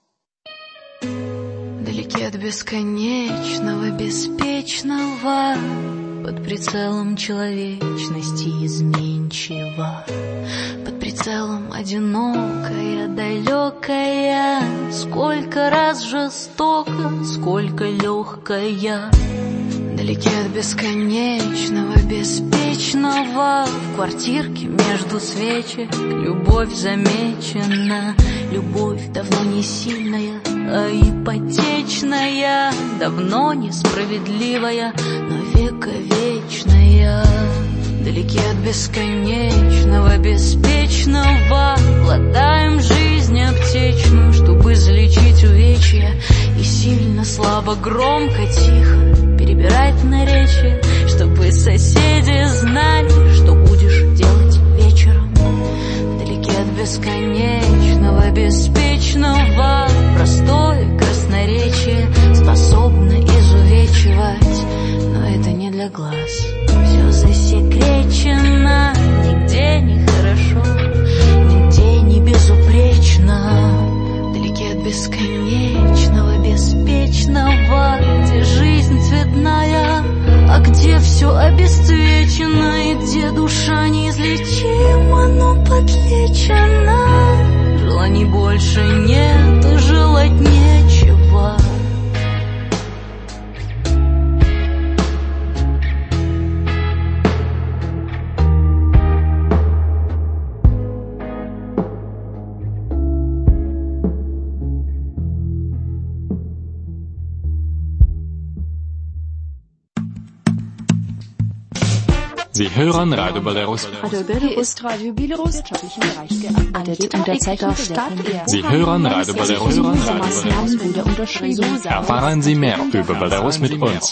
Далеки от бесконечного, беспечного, под прицелом человечности изменчива, под прицелом одинокая, далекая, сколько раз жестоко, сколько легкая. Далеки от бесконечного, беспечного, в квартирке между свечек любовь замечена. Любовь давно не сильная, а ипотечная, давно несправедливая, но вековечная. Далеки от бесконечного, беспечного, глотаем жизнь аптечную, чтобы излечить увечья, и сильно, слабо, громко, тихо перебирать наречия, чтобы соседи знали, что будешь делать вечером. Вдалеке от бесконечного, беспечного, простое красноречие способно изувечивать, но это не для глаз. Все засекречено, нигде не хорошо, нигде не безупречно. Вдалеке от бесконечного, беспечного, где жизнь цветная, а где все обесцвечено, и где душа неизлечима, но подлечена. Желаний больше нет, и желать нечего. Sie hören Radio Belarus. Hier ist Radio Belarus wirtschaftlichen Bereich gearbeitet. Unterzeichner Stadt. Sie hören Radio Belarus. Erfahren Sie mehr über Belarus mit uns.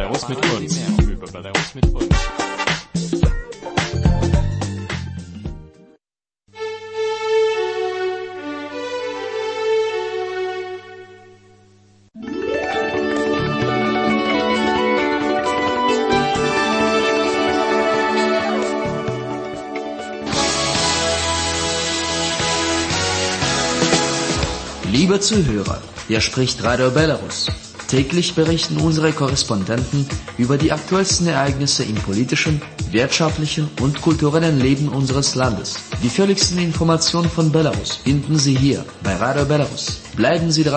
Liebe Zuhörer, hier spricht Radio Belarus. Täglich berichten unsere Korrespondenten über die aktuellsten Ereignisse im politischen, wirtschaftlichen und kulturellen Leben unseres Landes. Die völligsten Informationen von Belarus finden Sie hier bei Radio Belarus. Bleiben Sie dran.